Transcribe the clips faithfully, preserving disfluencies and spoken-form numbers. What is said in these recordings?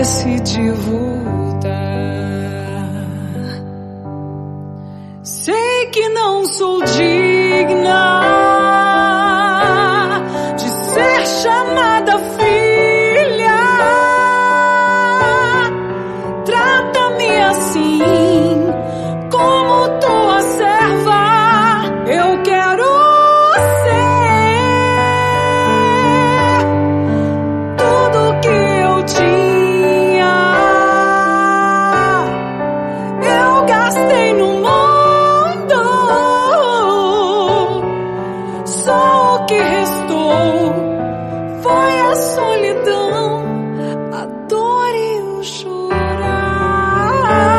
decidi voltar. Sei que não sou digna de ser chamada filha. Trata-me assim, como tua serva. Eu quero ser tudo que eu tinha. Eu gastei no mundo, só o que restou foi a solidão, a dor e o chorar.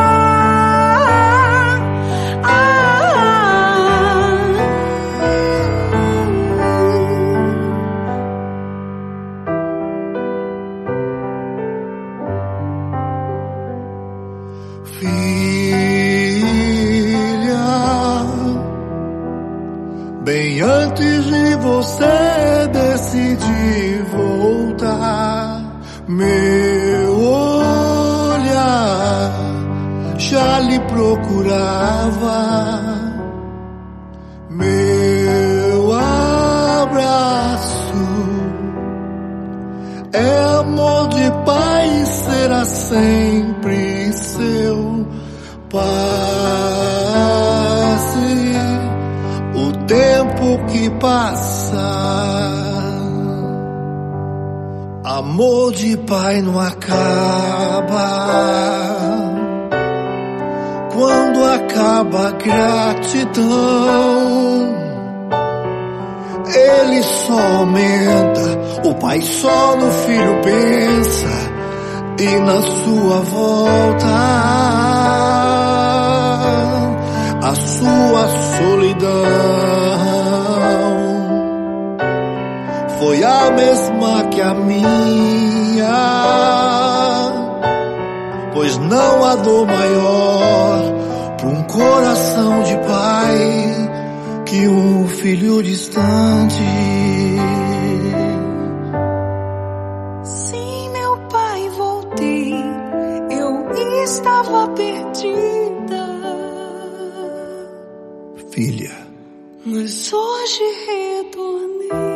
Ah, Filha, bem antes de você decidir voltar, meu olhar já lhe procurava, meu abraço é amor de pai e será sempre seu. Passe o tempo que passa, amor de pai não acaba. Quando acaba a gratidão, ele só aumenta. O pai só no filho pensa e na sua volta. A sua solidão foi a mesma que a minha, pois não há dor maior para um coração de pai que um filho distante. sim, meu pai, voltei. Eu estava perdida, Filha, mas hoje retornei.